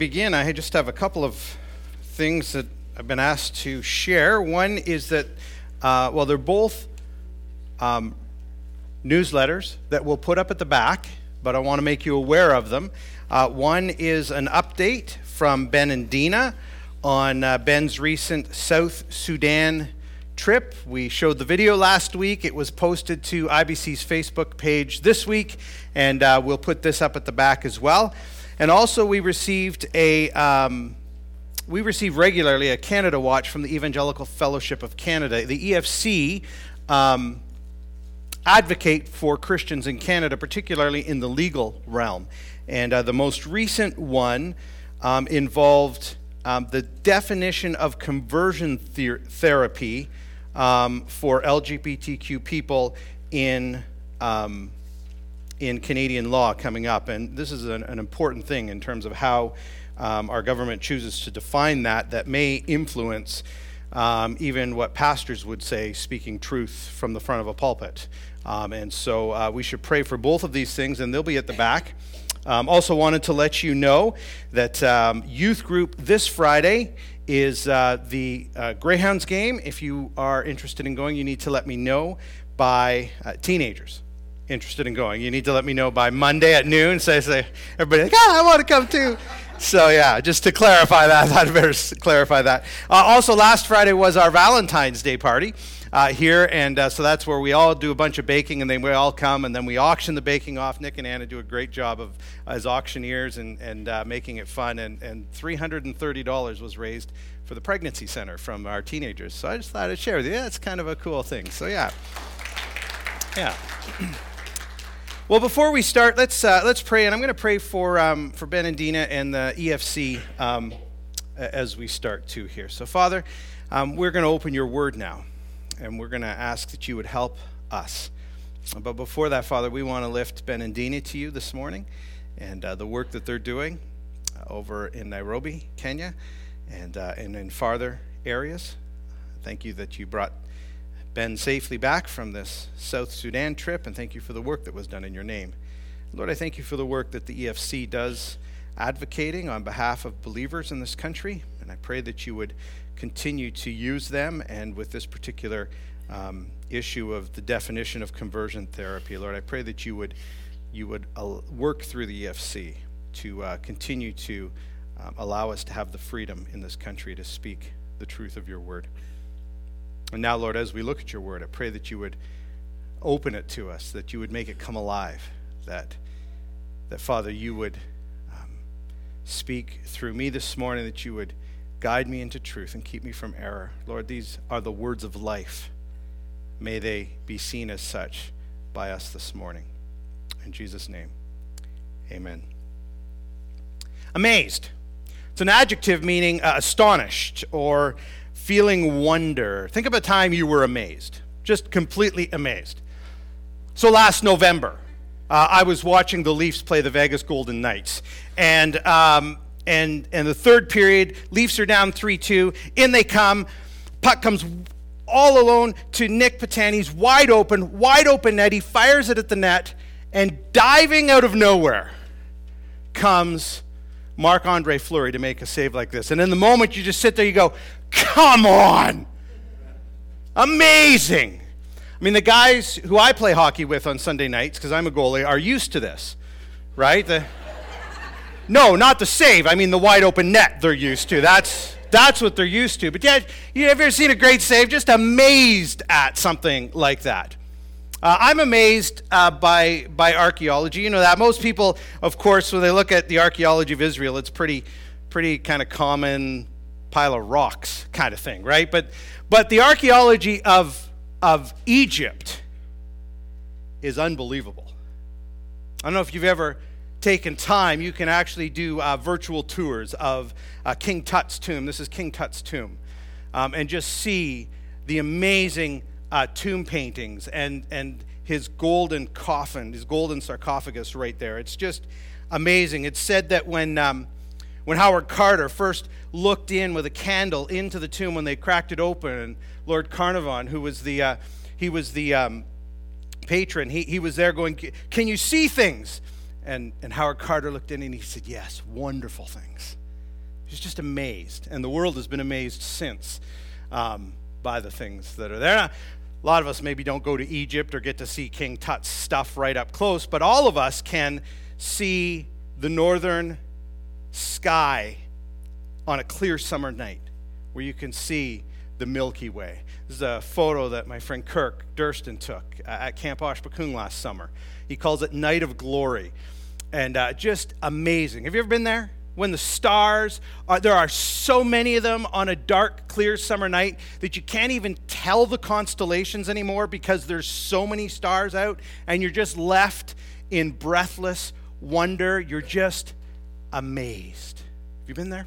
Begin, I just have a couple of things that I've been asked to share. One is that, they're both newsletters that we'll put up at the back, but I want to make you aware of them. One is an update from Ben and Dina on Ben's recent South Sudan trip. We showed the video last week. It was posted to IBC's Facebook page this week, and we'll put this up at the back as well. And also, we receive regularly a Canada Watch from the Evangelical Fellowship of Canada. The EFC advocate for Christians in Canada, particularly in the legal realm. And the most recent one involved the definition of conversion therapy for LGBTQ people in Canadian law coming up. And this is an important thing in terms of how our government chooses to define that may influence even what pastors would say, speaking truth from the front of a pulpit. And so we should pray for both of these things, and they'll be at the back. Also wanted to let you know that youth group this Friday is the Greyhounds game. If you are interested in going, you need to let me know by teenagers. Interested in going, you need to let me know by Monday at noon. So I say, everybody, I want to come too. So yeah, just to clarify that, I'd better clarify that. Also, last Friday was our Valentine's Day party here, and so that's where we all do a bunch of baking, and then we all come, and then we auction the baking off. Nick and Anna do a great job of as auctioneers and making it fun, and $330 was raised for the pregnancy center from our teenagers. So I just thought I'd share with you. Yeah, it's kind of a cool thing. So yeah. Well, before we start, let's pray, and I'm going to pray for Ben and Dina and the EFC as we start too here. So, Father, we're going to open your word now, and we're going to ask that you would help us. But before that, Father, we want to lift Ben and Dina to you this morning, and the work that they're doing over in Nairobi, Kenya, and in farther areas. Thank you that you brought Ben safely back from this South Sudan trip, and thank you for the work that was done in your name. Lord, I thank you for the work that the EFC does advocating on behalf of believers in this country, and I pray that you would continue to use them, and with this particular issue of the definition of conversion therapy, Lord, I pray that you would work through the EFC to continue to allow us to have the freedom in this country to speak the truth of your word. And now, Lord, as we look at your word, I pray that you would open it to us, that you would make it come alive, that Father, you would speak through me this morning, that you would guide me into truth and keep me from error. Lord, these are the words of life. May they be seen as such by us this morning. In Jesus' name, amen. Amazed. It's an adjective meaning astonished or feeling wonder. Think of a time you were amazed, just completely amazed. So last November, I was watching the Leafs play the Vegas Golden Knights, and the third period, Leafs are down 3-2. In they come, puck comes all alone to Nick Patani's wide open net. He fires it at the net, and diving out of nowhere comes Marc-Andre Fleury to make a save like this. And in the moment, you just sit there, you go, come on! Amazing! I mean, the guys who I play hockey with on Sunday nights, because I'm a goalie, are used to this, right? No, not the save. I mean, the wide open net they're used to. That's what they're used to. But yeah, you ever seen a great save? Just amazed at something like that. I'm amazed by archaeology. You know that most people, of course, when they look at the archaeology of Israel, it's pretty kind of common pile of rocks kind of thing, right? But the archaeology of Egypt is unbelievable. I don't know if you've ever taken time. You can actually do virtual tours of King Tut's tomb. This is King Tut's tomb, and just see the amazing tomb paintings and his golden coffin, his golden sarcophagus right there. It's just amazing. It's said that when Howard Carter first looked in with a candle into the tomb, when they cracked it open, and Lord Carnarvon, who was the patron, he was there going, "Can you see things?" And Howard Carter looked in and he said, "Yes, wonderful things." He's just amazed, and the world has been amazed since by the things that are there. Now, a lot of us maybe don't go to Egypt or get to see King Tut's stuff right up close, but all of us can see the northern sky on a clear summer night, where you can see the Milky Way. This is a photo that my friend Kirk Durston took at Camp Oshpakung last summer. He calls it Night of Glory, and just amazing. Have you ever been there? When the stars there are so many of them on a dark, clear summer night that you can't even tell the constellations anymore because there's so many stars out, and you're just left in breathless wonder. You're just amazed. Have you been there?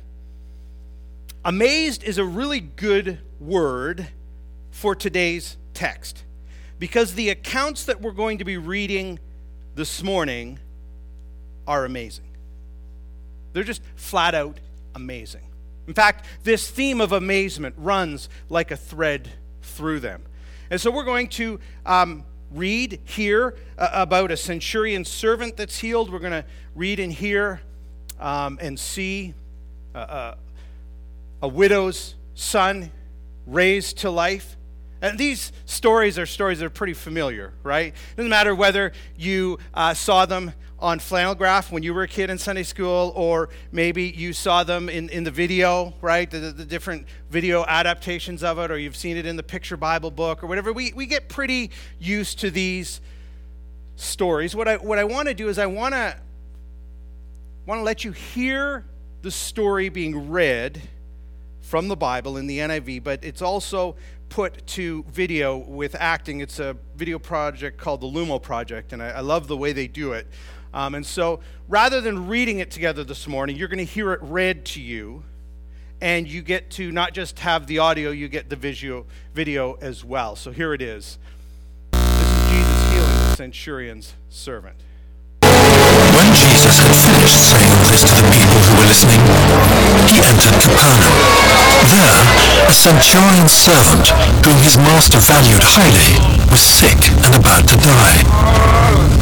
Amazed is a really good word for today's text, because the accounts that we're going to be reading this morning are amazing. They're just flat out amazing. In fact, this theme of amazement runs like a thread through them. And so we're going to read here about a centurion servant that's healed. We're going to read in here and see a widow's son raised to life. And these stories are stories that are pretty familiar, right? Doesn't matter whether you saw them on flannel graph when you were a kid in Sunday school, or maybe you saw them in the video, right? The different video adaptations of it, or you've seen it in the picture Bible book or whatever. We get pretty used to these stories. What I want to do is I want to let you hear the story being read from the Bible in the NIV, but it's also put to video with acting. It's a video project called the Lumo Project, and I love the way they do it. And so rather than reading it together this morning, you're going to hear it read to you, and you get to not just have the audio, you get the video as well. So here it is. This is Jesus healing the centurion's servant. When Jesus had finished saying all this to the people who were listening, he entered Capernaum. There, a centurion's servant, whom his master valued highly, was sick and about to die.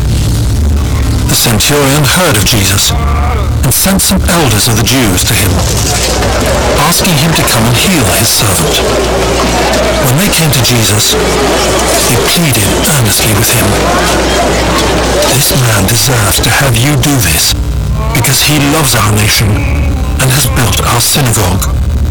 The centurion heard of Jesus and sent some elders of the Jews to him, asking him to come and heal his servant. When they came to Jesus, they pleaded earnestly with him, "This man deserves to have you do this, because he loves our nation and has built our synagogue."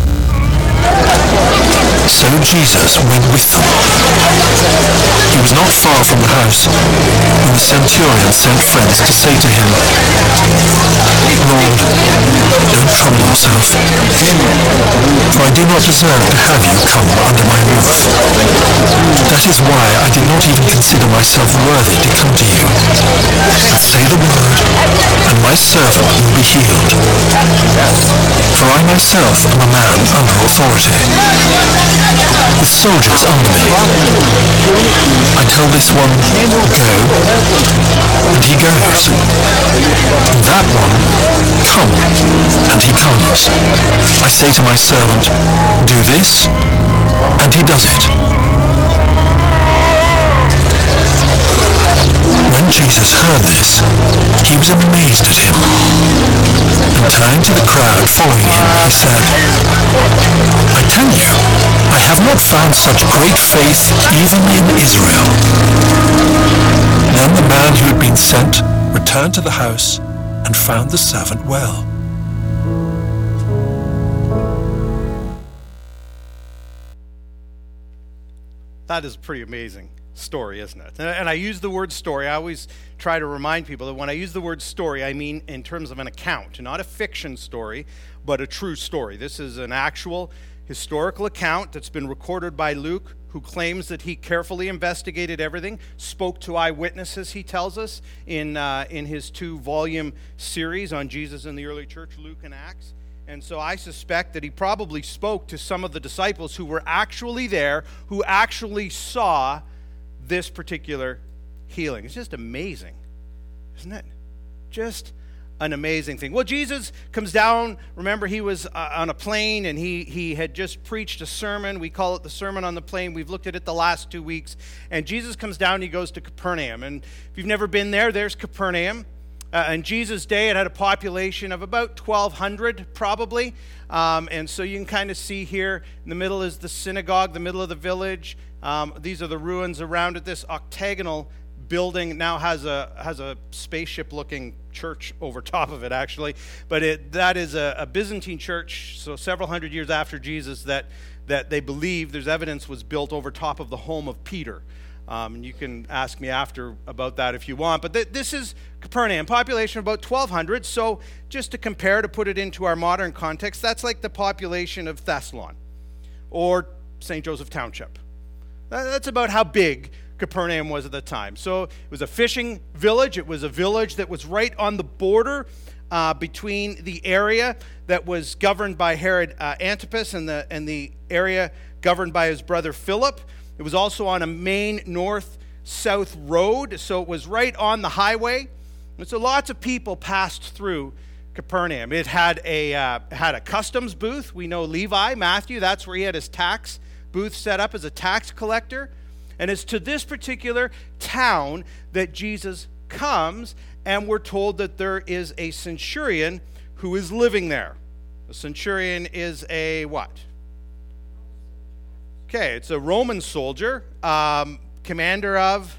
So Jesus went with them. He was not far from the house when the centurion sent friends to say to him, "Lord, don't trouble yourself, for I do not deserve to have you come under my roof. That is why I did not even consider myself worthy to come to you. But say the word, and my servant will be healed. For I myself am a man under authority, with soldiers under me. I tell this one, go, and he goes. And that one, come, and he comes. I say to my servant, do this, and he does it." When Jesus heard this, he was amazed at him. And turning to the crowd following him, he said, "I tell you, I have not found such great faith even in Israel." Then the man who had been sent returned to the house and found the servant well. That is a pretty amazing story, isn't it? And I use the word story. I always try to remind people that when I use the word story, I mean in terms of an account, not a fiction story, but a true story. This is an actual historical account that's been recorded by Luke, who claims that he carefully investigated everything, spoke to eyewitnesses, he tells us, in his 2-volume series on Jesus in the early church, Luke and Acts. And so I suspect that he probably spoke to some of the disciples who were actually there, who actually saw this particular healing. It's just amazing, isn't it? Just an amazing thing. Well, Jesus comes down. Remember, he was on a plane, and he had just preached a sermon. We call it the Sermon on the Plain. We've looked at it the last 2 weeks. And Jesus comes down, and he goes to Capernaum. And if you've never been there, there's Capernaum. In Jesus' day, it had a population of about 1,200 probably. And so you can kind of see here, in the middle is the synagogue, the middle of the village. These are the ruins around it. This octagonal building now has a spaceship-looking church over top of it, actually. But that is a Byzantine church, so several hundred years after Jesus, that they believe there's evidence was built over top of the home of Peter. And you can ask me after about that if you want. But this is Capernaum, population of about 1,200. So just to compare, to put it into our modern context, that's like the population of Thessalon or St. Joseph Township. That's about how big Capernaum was at the time. So it was a fishing village. It was a village that was right on the border between the area that was governed by Herod Antipas and the area governed by his brother Philip. It was also on a main north-south road, so it was right on the highway. And so lots of people passed through Capernaum. It had a customs booth. We know Levi, Matthew, that's where he had his tax booth set up as a tax collector. And it's to this particular town that Jesus comes, and we're told that there is a centurion who is living there. A centurion is a what? Okay, it's a Roman soldier, commander of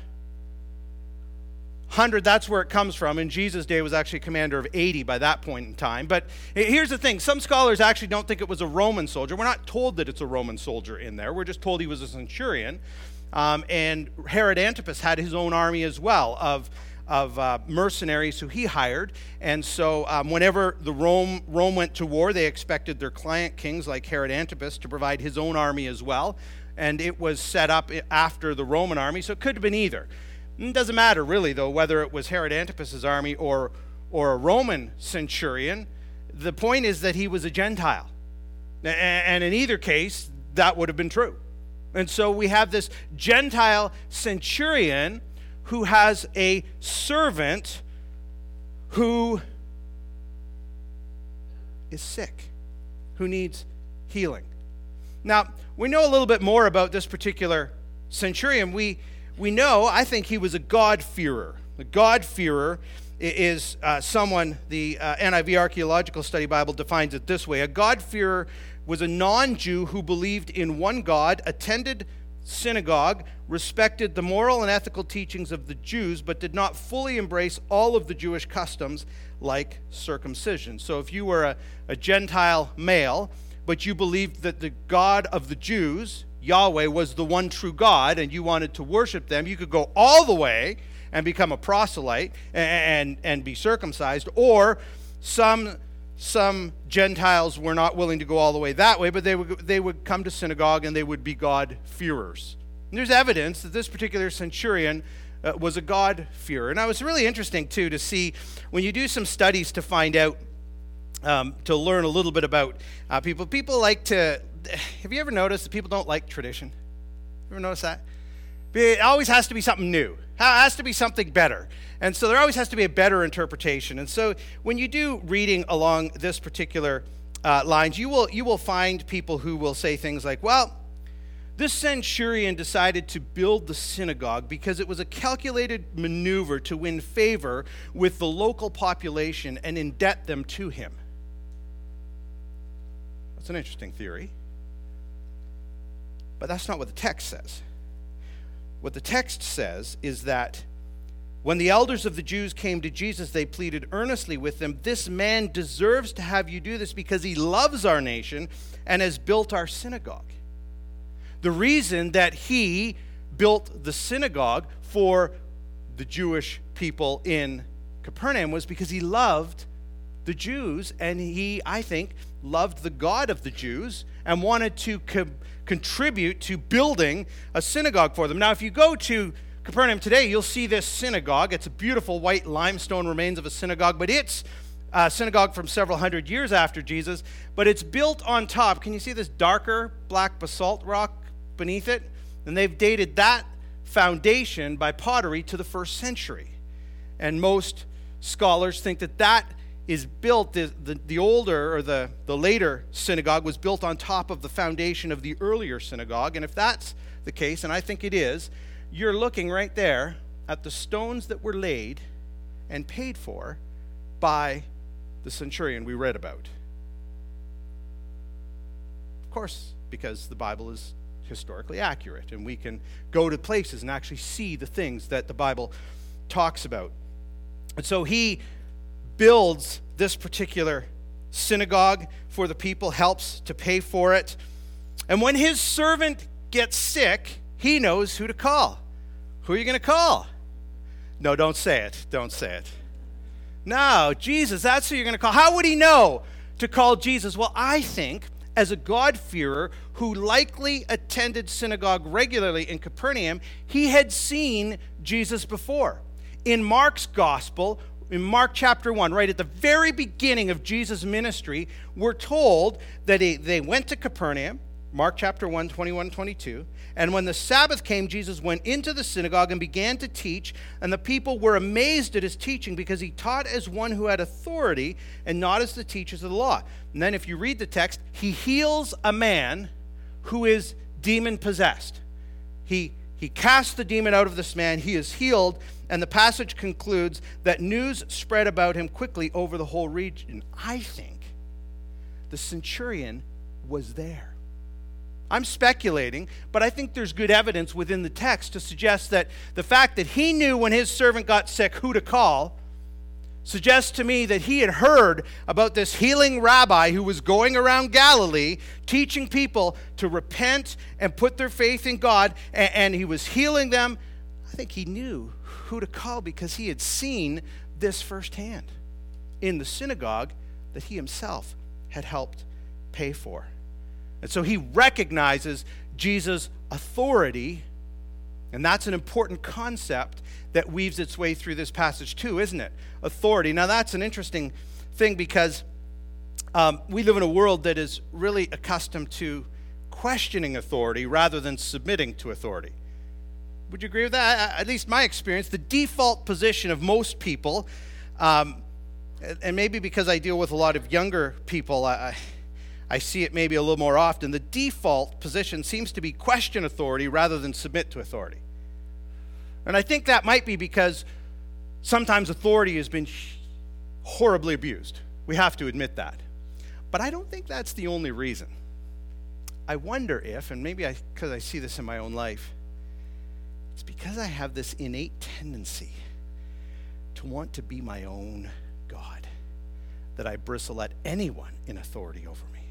100, that's where it comes from. In Jesus' day, it was actually commander of 80 by that point in time. But here's the thing. Some scholars actually don't think it was a Roman soldier. We're not told that it's a Roman soldier in there. We're just told he was a centurion. And Herod Antipas had his own army as well of mercenaries who he hired. And so whenever Rome went to war, they expected their client kings like Herod Antipas to provide his own army as well. And it was set up after the Roman army, so it could have been either. It doesn't matter really, though, whether it was Herod Antipas's army or a Roman centurion. The point is that he was a Gentile. And in either case, that would have been true. And so we have this Gentile centurion who has a servant who is sick, who needs healing. Now, we know a little bit more about this particular centurion. We know, I think he was a God-fearer. A God-fearer is someone, the NIV Archaeological Study Bible defines it this way. A God-fearer was a non-Jew who believed in one God, attended synagogue, respected the moral and ethical teachings of the Jews, but did not fully embrace all of the Jewish customs like circumcision. So if you were a Gentile male, but you believed that the God of the Jews, Yahweh, was the one true God, and you wanted to worship them, you could go all the way and become a proselyte and be circumcised, or some Gentiles were not willing to go all the way that way, but they would come to synagogue and they would be God-fearers. And there's evidence that this particular centurion was a God-fearer. And it was really interesting, too, to see when you do some studies to find out, to learn a little bit about people. People like to, have you ever noticed that people don't like tradition? Ever notice that? It always has to be something new. It has to be something better. And so there always has to be a better interpretation. And so when you do reading along this particular lines, you will find people who will say things like, well, this centurion decided to build the synagogue because it was a calculated maneuver to win favor with the local population and indebt them to him. That's an interesting theory. But that's not what the text says. What the text says is that when the elders of the Jews came to Jesus, they pleaded earnestly with him, "This man deserves to have you do this because he loves our nation and has built our synagogue." The reason that he built the synagogue for the Jewish people in Capernaum was because he loved the Jews, and he, I think, loved the God of the Jews and wanted to contribute to building a synagogue for them. Now, if you go to Capernaum today, you'll see this synagogue. It's a beautiful white limestone remains of a synagogue, but it's a synagogue from several hundred years after Jesus, but it's built on top. Can you see this darker black basalt rock beneath it? And they've dated that foundation by pottery to the 1st century. And most scholars think that that is built, the older or the later synagogue was built on top of the foundation of the earlier synagogue. And if that's the case, and I think it is, you're looking right there at the stones that were laid and paid for by the centurion we read about? Of course, because the Bible is historically accurate, and we can go to places and actually see the things that the Bible talks about. And so he builds this particular synagogue for the people, helps to pay for it. And when his servant gets sick, he knows who to call. Who are you going to call? No, don't say it. Don't say it. No, Jesus, that's who you're going to call. How would he know to call Jesus? Well, I think as a God-fearer who likely attended synagogue regularly in Capernaum, he had seen Jesus before. In Mark's gospel, in Mark chapter 1, right at the very beginning of Jesus' ministry, we're told that they went to Capernaum, Mark chapter 1, 21, 22, and when the Sabbath came, Jesus went into the synagogue and began to teach, and the people were amazed at his teaching because he taught as one who had authority and not as the teachers of the law. And then if you read the text, he heals a man who is demon-possessed. He casts the demon out of this man, he is healed, and the passage concludes that news spread about him quickly over the whole region. I think the centurion was there. I'm speculating, but I think there's good evidence within the text to suggest that the fact that he knew when his servant got sick who to call suggests to me that he had heard about this healing rabbi who was going around Galilee teaching people to repent and put their faith in God, and he was healing them. I think he knew who to call because he had seen this firsthand in the synagogue that he himself had helped pay for. And so he recognizes Jesus' authority, and that's an important concept that weaves its way through this passage too, isn't it? Authority. Now that's an interesting thing because we live in a world that is really accustomed to questioning authority rather than submitting to authority. Would you agree with that? At least my experience, the default position of most people, and maybe because I deal with a lot of younger people, I see it maybe a little more often. The default position seems to be question authority rather than submit to authority. And I think that might be because sometimes authority has been horribly abused. We have to admit that. But I don't think that's the only reason. I wonder if, and maybe because I see this in my own life, it's because I have this innate tendency to want to be my own God, that I bristle at anyone in authority over me.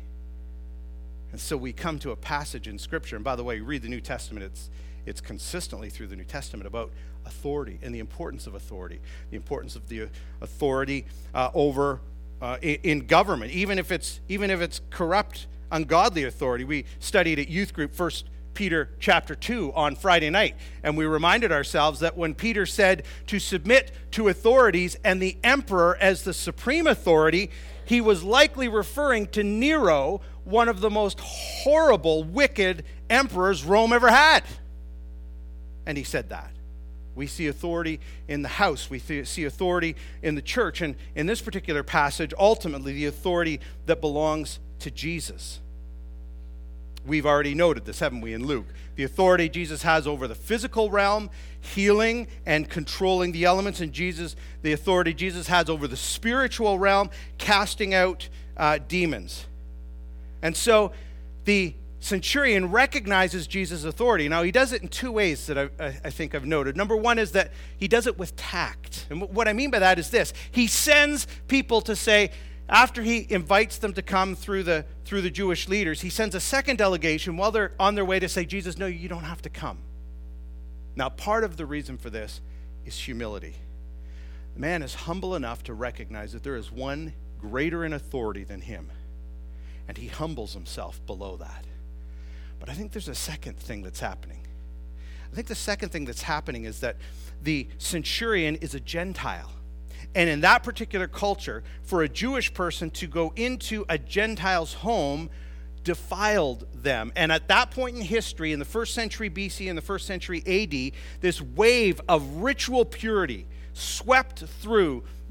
And so we come to a passage in Scripture, and by the way, you read the New Testament, it's consistently through the New Testament about authority and the importance of authority, the importance of the authority over in government, even if it's corrupt, ungodly authority. We studied at youth group 1 Peter chapter 2 on Friday night, and we reminded ourselves that when Peter said to submit to authorities and the emperor as the supreme authority, he was likely referring to Nero, one of the most horrible, wicked emperors Rome ever had. And he said that. We see authority in the house. We see authority in the church. And in this particular passage, ultimately, the authority that belongs to Jesus. We've already noted this, haven't we, in Luke? The authority Jesus has over the physical realm, healing and controlling the elements in Jesus. The authority Jesus has over the spiritual realm, casting out demons. And so the centurion recognizes Jesus' authority. Now, he does it in two ways that I think I've noted. Number one is that he does it with tact. And what I mean by that is this. He sends people to say, after he invites them to come through the Jewish leaders, he sends a second delegation while they're on their way to say, Jesus, no, you don't have to come. Now, part of the reason for this is humility. The man is humble enough to recognize that there is one greater in authority than him, and he humbles himself below that. But I think there's a second thing that's happening. I think the second thing that's happening is that the centurion is a Gentile. And in that particular culture, for a Jewish person to go into a Gentile's home defiled them. And at that point in history, in the 1st century BC and the 1st century AD, this wave of ritual purity swept through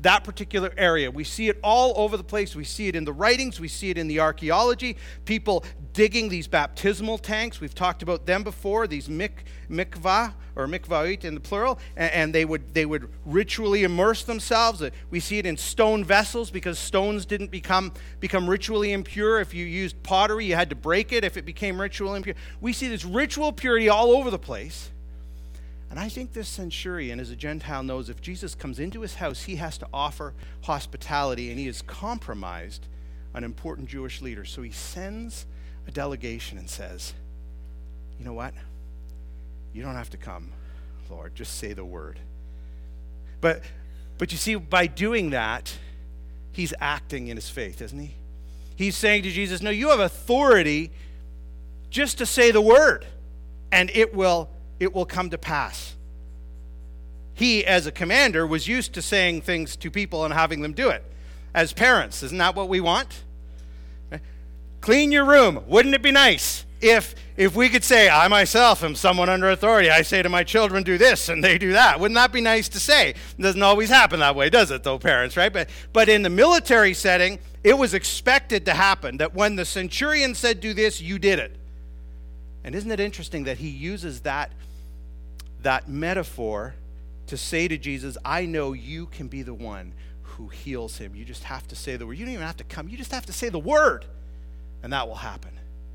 that particular area. We see it all over the place. We see it in the writings. We see it in the archaeology. People digging these baptismal tanks. We've talked about them before, these mikvah, or mikvahit in the plural, and they would ritually immerse themselves. We see it in stone vessels because stones didn't become ritually impure. If you used pottery, you had to break it if it became ritually impure. We see this ritual purity all over the place. And I think this centurion, as a Gentile, knows if Jesus comes into his house, he has to offer hospitality, and he has compromised an important Jewish leader. So he sends a delegation and says, you know what? You don't have to come, Lord. Just say the word. But you see, by doing that, he's acting in his faith, isn't he? He's saying to Jesus, no, you have authority just to say the word, and it will come to pass. He, as a commander, was used to saying things to people and having them do it. As parents, isn't that what we want? Clean your room. Wouldn't it be nice if we could say, I myself am someone under authority. I say to my children, do this, and they do that. Wouldn't that be nice to say? It doesn't always happen that way, does it, though, parents, right? But in the military setting, it was expected to happen, that when the centurion said, do this, you did it. And isn't it interesting that he uses that metaphor to say to Jesus, I know you can be the one who heals him. You just have to say the word. You don't even have to come. You just have to say the word, and that will happen.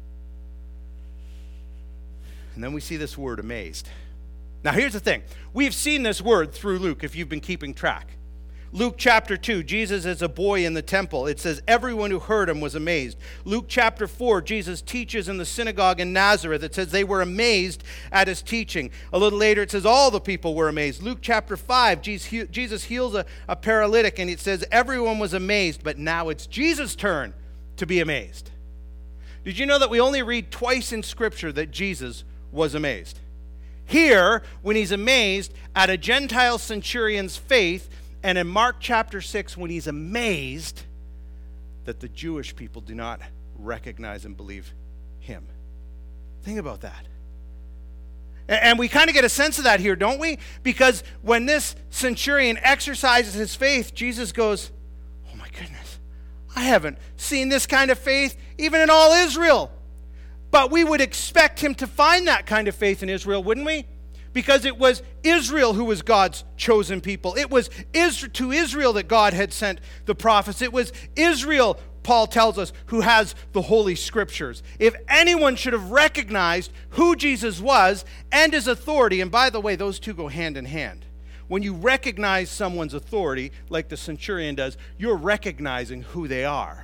And then we see this word, amazed. Now here's the thing. We've seen this word through Luke, if you've been keeping track. Luke chapter 2, Jesus is a boy in the temple. It says everyone who heard him was amazed. Luke chapter 4, Jesus teaches in the synagogue in Nazareth. It says they were amazed at his teaching. A little later it says all the people were amazed. Luke chapter 5, Jesus heals a paralytic, and it says everyone was amazed, but now it's Jesus' turn to be amazed. Did you know that we only read twice in Scripture that Jesus was amazed? Here, when he's amazed at a Gentile centurion's faith, and in Mark chapter 6, when he's amazed that the Jewish people do not recognize and believe him. Think about that. And we kind of get a sense of that here, don't we? Because when this centurion exercises his faith, Jesus goes, oh my goodness, I haven't seen this kind of faith even in all Israel. But we would expect him to find that kind of faith in Israel, wouldn't we? Because it was Israel who was God's chosen people. It was to Israel that God had sent the prophets. It was Israel, Paul tells us, who has the Holy Scriptures. If anyone should have recognized who Jesus was and his authority, and by the way, those two go hand in hand. When you recognize someone's authority, like the centurion does, you're recognizing who they are.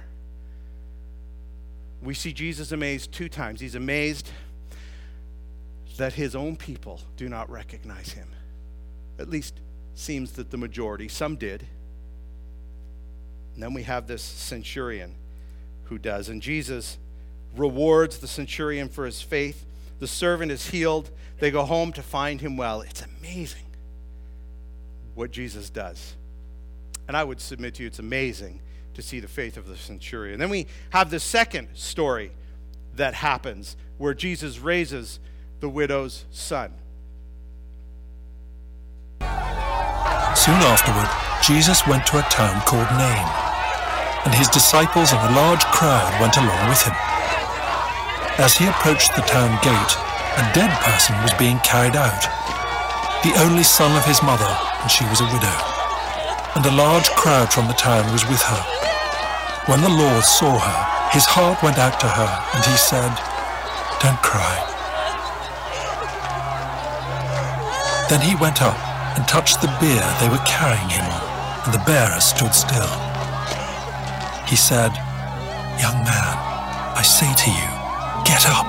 We see Jesus amazed two times. He's amazed that his own people do not recognize him. At least seems that the majority, some did. And then we have this centurion who does. And Jesus rewards the centurion for his faith. The servant is healed. They go home to find him well. It's amazing what Jesus does. And I would submit to you, it's amazing to see the faith of the centurion. Then we have the second story that happens where Jesus raises the widow's son. Soon afterward, Jesus went to a town called Nain, and his disciples and a large crowd went along with him. As he approached the town gate, a dead person was being carried out, the only son of his mother, and she was a widow. And a large crowd from the town was with her. When the Lord saw her, his heart went out to her, and he said, "Don't cry." Then he went up and touched the bier they were carrying him on, and the bearer stood still. He said, "Young man, I say to you, get up."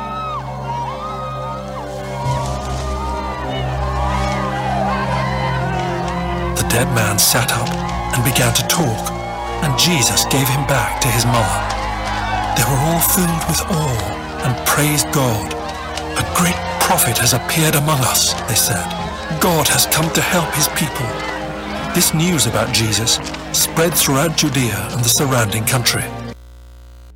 The dead man sat up and began to talk, and Jesus gave him back to his mother. They were all filled with awe and praised God. "A great prophet has appeared among us," they said. "God has come to help his people." This news about Jesus spread throughout Judea and the surrounding country.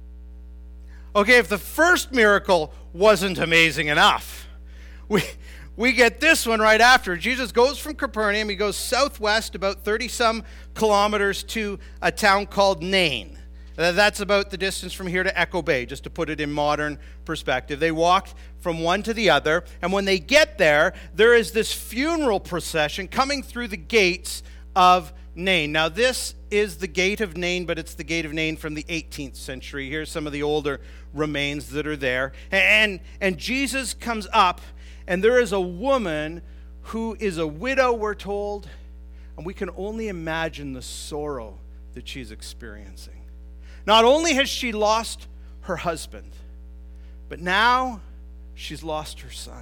Okay, if the first miracle wasn't amazing enough, we get this one right after. Jesus goes from Capernaum, he goes southwest about 30-some kilometers to a town called Nain. That's about the distance from here to Echo Bay, just to put it in modern perspective. They walk from one to the other, and when they get there, there is this funeral procession coming through the gates of Nain. Now, this is the gate of Nain, but it's the gate of Nain from the 18th century. Here's some of the older remains that are there. And Jesus comes up, and there is a woman who is a widow, we're told, and we can only imagine the sorrow that she's experiencing. Not only has she lost her husband, but now she's lost her son.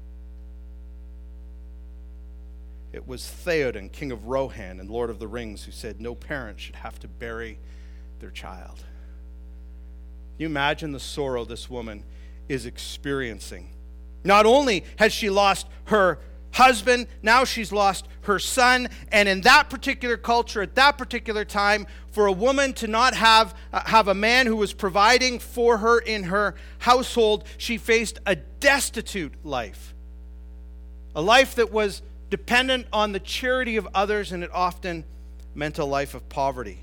It was Theoden, king of Rohan and Lord of the Rings, who said no parent should have to bury their child. Can you imagine the sorrow this woman is experiencing? Not only has she lost her husband, now she's lost her son. And in that particular culture, at that particular time, for a woman to not have a man who was providing for her in her household, she faced a destitute life. A life that was dependent on the charity of others, and it often meant a life of poverty.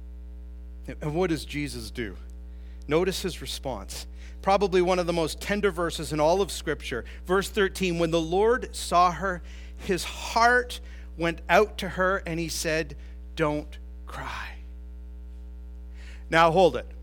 And what does Jesus do? Notice his response. Probably one of the most tender verses in all of Scripture. Verse 13, when the Lord saw her, his heart went out to her, and he said, don't cry. Now hold it.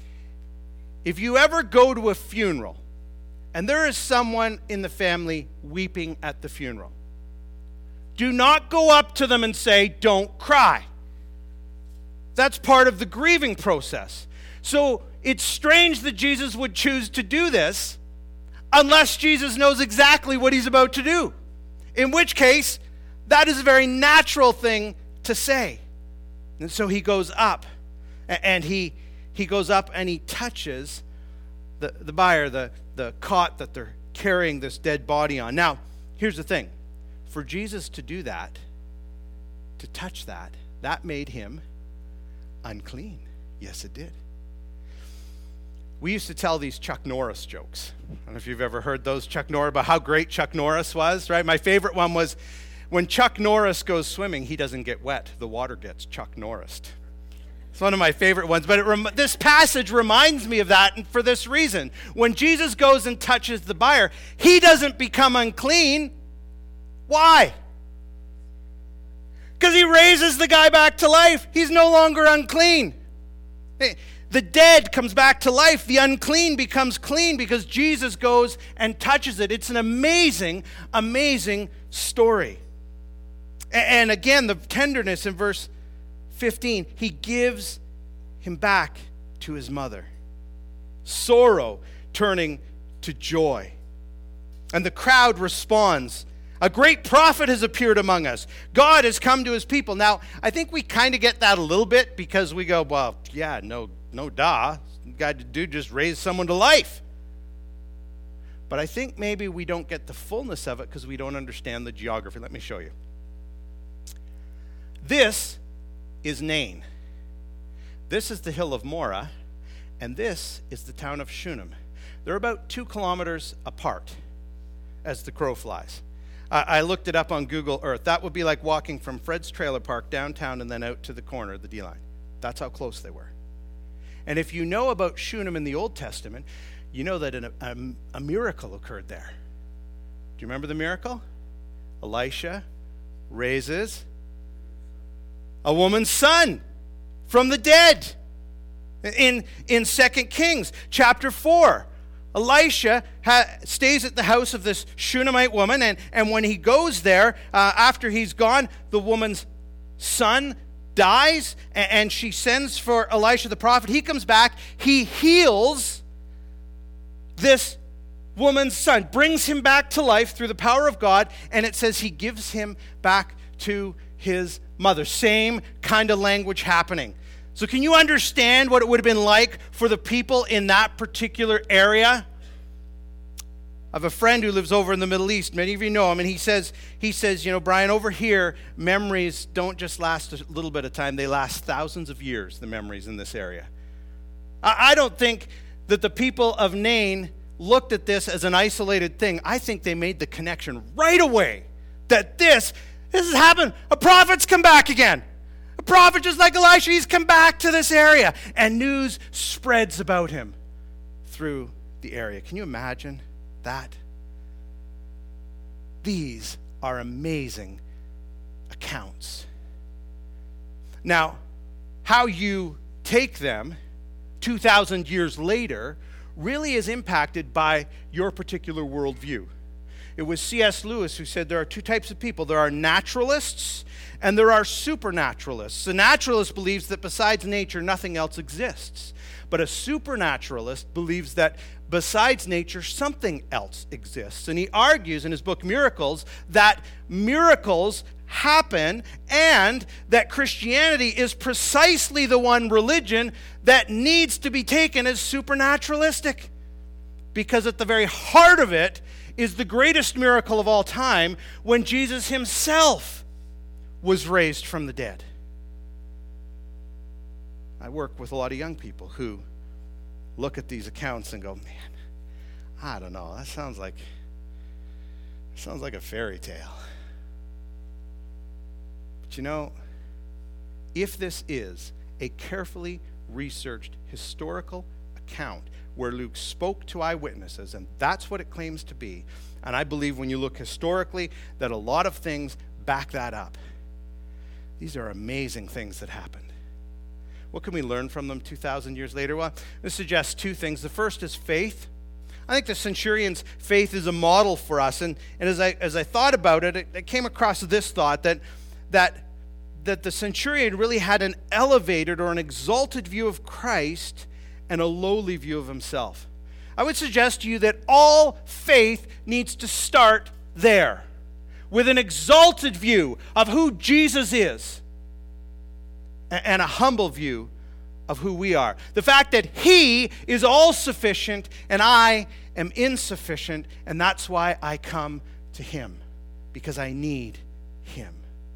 If you ever go to a funeral, and there is someone in the family weeping at the funeral, do not go up to them and say, don't cry. That's part of the grieving process. So it's strange that Jesus would choose to do this unless Jesus knows exactly what he's about to do. In which case, that is a very natural thing to say. And so he goes up, and he goes up and he touches the bier, the cot that they're carrying this dead body on. Now, here's the thing. For Jesus to do that, to touch that made him unclean. Yes, it did. We used to tell these Chuck Norris jokes. I don't know if you've ever heard those, Chuck Norris, about how great Chuck Norris was, right? My favorite one was, when Chuck Norris goes swimming, he doesn't get wet. The water gets Chuck Norrised. It's one of my favorite ones, but this passage reminds me of that, and for this reason. When Jesus goes and touches the bier, he doesn't become unclean. Why? Because he raises the guy back to life. He's no longer unclean. The dead comes back to life. The unclean becomes clean because Jesus goes and touches it. It's an amazing, amazing story. And again, the tenderness in verse 15, he gives him back to his mother. Sorrow turning to joy. And the crowd responds. A great prophet has appeared among us. God has come to his people. Now, I think we kind of get that a little bit because we go, well, yeah, no duh. God did just raise someone to life. But I think maybe we don't get the fullness of it because we don't understand the geography. Let me show you. This is Nain. This is the hill of Moreh, and this is the town of Shunem. They're about 2 kilometers apart as the crow flies. I looked it up on Google Earth. That would be like walking from Fred's Trailer Park downtown and then out to the corner of the D-line. That's how close they were. And if you know about Shunem in the Old Testament, you know that a miracle occurred there. Do you remember the miracle? Elisha raises a woman's son from the dead. In 2 Kings chapter 4, Elisha stays at the house of this Shunammite woman, and when he goes there, after he's gone, the woman's son dies, and she sends for Elisha the prophet. He comes back, he heals this woman's son, brings him back to life through the power of God, and it says he gives him back to his mother. Same kind of language happening. So can you understand what it would have been like for the people in that particular area? I have a friend who lives over in the Middle East. Many of you know him, and he says, you know, Brian, over here, memories don't just last a little bit of time. They last thousands of years, the memories in this area. I don't think that the people of Nain looked at this as an isolated thing. I think they made the connection right away that this has happened. A prophet's come back again. A prophet just like Elisha, he's come back to this area. And news spreads about him through the area. Can you imagine that? These are amazing accounts. Now, how you take them 2,000 years later really is impacted by your particular worldview. It was C.S. Lewis who said there are two types of people. There are naturalists and there are supernaturalists. A naturalist believes that besides nature, nothing else exists. But a supernaturalist believes that besides nature, something else exists. And he argues in his book Miracles that miracles happen and that Christianity is precisely the one religion that needs to be taken as supernaturalistic. Because at the very heart of it is the greatest miracle of all time when Jesus himself was raised from the dead. I work with a lot of young people who look at these accounts and go, man, I don't know, that sounds like a fairy tale. But you know, if this is a carefully researched historical account where Luke spoke to eyewitnesses, and that's what it claims to be, and I believe when you look historically that a lot of things back that up. These are amazing things that happened. What can we learn from them 2,000 years later? Well, this suggests two things. The first is faith. I think the centurion's faith is a model for us. And as I thought about it, I came across this thought that the centurion really had an elevated or an exalted view of Christ and a lowly view of himself. I would suggest to you that all faith needs to start there, with an exalted view of who Jesus is and a humble view of who we are. The fact that he is all sufficient and I am insufficient, and that's why I come to him, because I need him.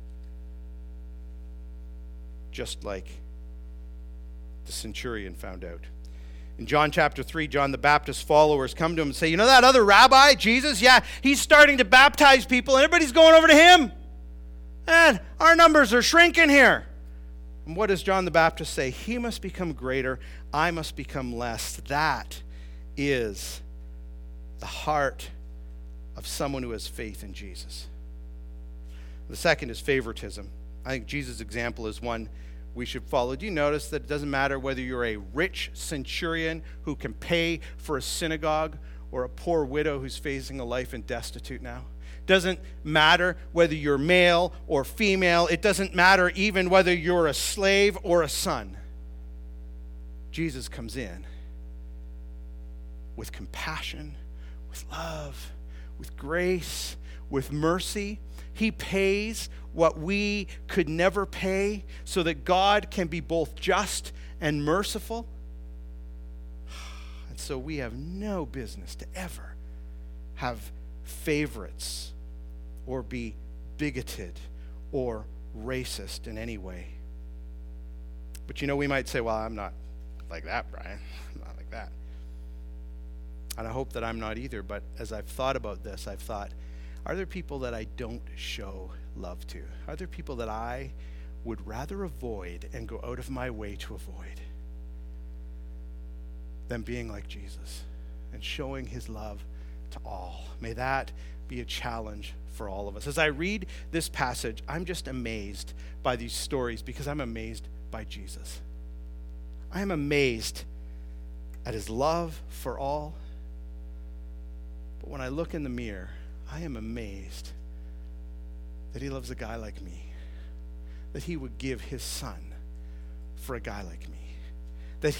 Just like the centurion found out. In John chapter 3, John the Baptist's followers come to him and say, you know that other rabbi, Jesus? Yeah, he's starting to baptize people and everybody's going over to him. And our numbers are shrinking here. And what does John the Baptist say? He must become greater, I must become less. That is the heart of someone who has faith in Jesus. The second is favoritism. I think Jesus' example is one we should follow. Do you notice that it doesn't matter whether you're a rich centurion who can pay for a synagogue or a poor widow who's facing a life in destitute now? Doesn't matter whether you're male or female. It doesn't matter even whether you're a slave or a son. Jesus comes in with compassion, with love, with grace, with mercy. He pays what we could never pay so that God can be both just and merciful. And so we have no business to ever have favorites or be bigoted or racist in any way. But you know, we might say, well, I'm not like that, Brian. I'm not like that. And I hope that I'm not either. But as I've thought about this, I've thought, are there people that I don't show love to? Are there people that I would rather avoid and go out of my way to avoid than being like Jesus and showing his love to all? May that be a challenge for all of us. As I read this passage, I'm just amazed by these stories because I'm amazed by Jesus. I am amazed at his love for all. But when I look in the mirror, I am amazed that he loves a guy like me, that he would give his son for a guy like me, that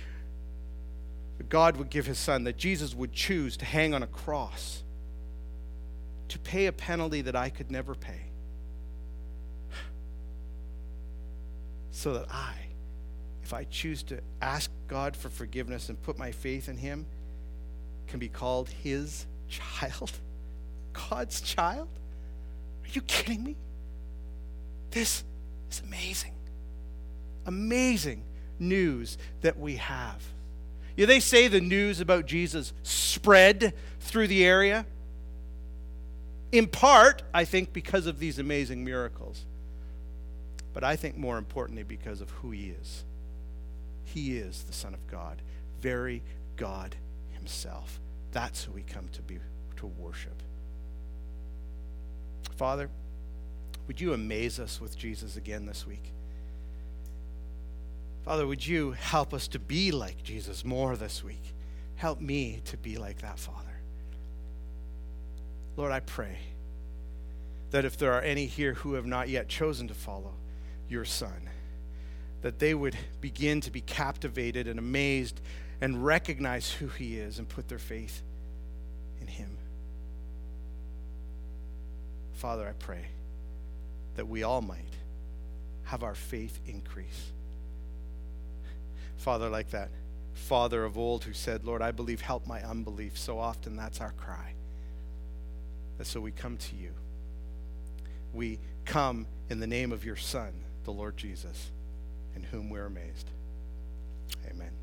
God would give his son, that Jesus would choose to hang on a cross, to pay a penalty that I could never pay, so that if I choose to ask God for forgiveness and put my faith in him, can be called his child. God's child? Are you kidding me? This is amazing. Amazing news that we have. Yeah, they say the news about Jesus spread through the area. In part, I think, because of these amazing miracles. But I think more importantly because of who he is. He is the Son of God, very God himself. That's who we come to worship. Father, would you amaze us with Jesus again this week? Father, would you help us to be like Jesus more this week? Help me to be like that, Father. Lord, I pray that if there are any here who have not yet chosen to follow your Son, that they would begin to be captivated and amazed and recognize who he is and put their faith in him. Father, I pray that we all might have our faith increase. Father, like that father of old who said, Lord, I believe, help my unbelief. So often that's our cry. And so we come to you. We come in the name of your Son, the Lord Jesus, in whom we're amazed. Amen.